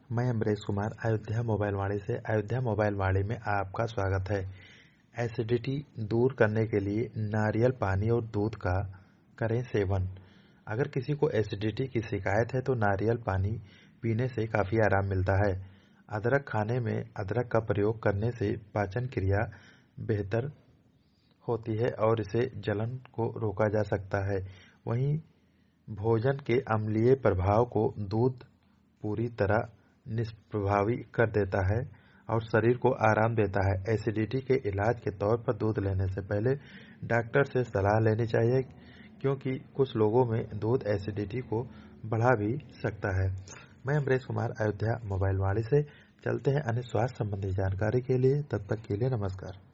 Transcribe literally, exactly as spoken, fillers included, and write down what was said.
मैं अमरीश कुमार अयोध्या मोबाइल वाणी से अयोध्या मोबाइल वाणी में आपका स्वागत है। एसिडिटी दूर करने के लिए नारियल पानी और दूध का करें सेवन। अगर किसी को एसिडिटी की शिकायत है तो नारियल पानी पीने से काफ़ी आराम मिलता है। अदरक खाने में अदरक का प्रयोग करने से पाचन क्रिया बेहतर होती है और इसे जलन को रोका जा सकता है। वहीं भोजन के अम्लीय प्रभाव को दूध पूरी तरह निष्प्रभावी कर देता है और शरीर को आराम देता है। एसिडिटी के इलाज के तौर पर दूध लेने से पहले डॉक्टर से सलाह लेनी चाहिए, क्योंकि कुछ लोगों में दूध एसिडिटी को बढ़ा भी सकता है। मैं अमरीश कुमार अयोध्या मोबाइल वाणी से। चलते हैं अन्य स्वास्थ्य संबंधी जानकारी के लिए। तब तक के लिए नमस्कार।